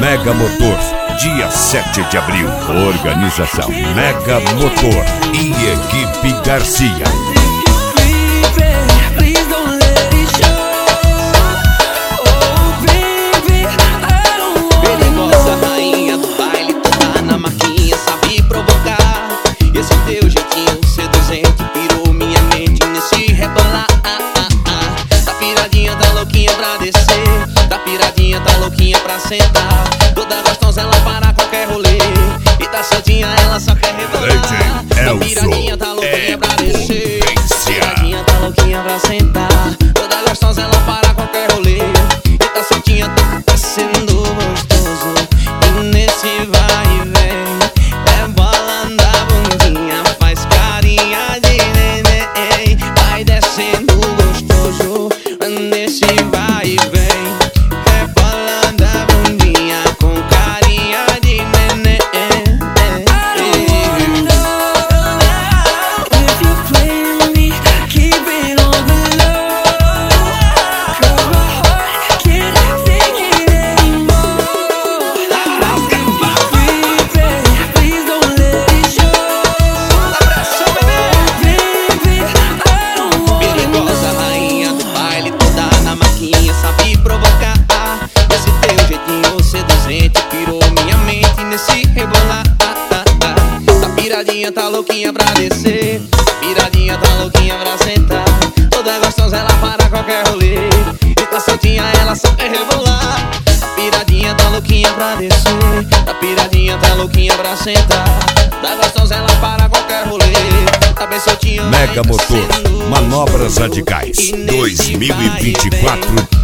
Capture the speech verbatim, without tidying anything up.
Mega Motor, dia sete de abril. Organização Mega Motor e Equipe Garcia. Tá louquinha pra sentar, toda gostosa ela para qualquer rolê. E tá soltinha, ela só quer rebolar. Tá piradinha, tá louquinha pra descer. Piradinha, tá louquinha pra sentar, toda gostosa ela para qualquer rolê. E tá soltinha, tá sendo gostoso. E nesse vai e vem, é bola da bundinha, faz carinha de neném. Vai descendo gostoso, nesse vai e vem. Pirou minha mente nesse rebolar. Tá piradinha, tá louquinha pra descer. Tá piradinha, tá louquinha pra sentar, toda gostosa ela para qualquer rolê. E tá soltinha, ela só quer rebolar. Tá piradinha, tá louquinha pra descer. Tá piradinha, tá louquinha pra sentar, toda gostosa ela para qualquer rolê. Tá bem soltinha. Mega Motor, manobras radicais dois mil e vinte e quatro.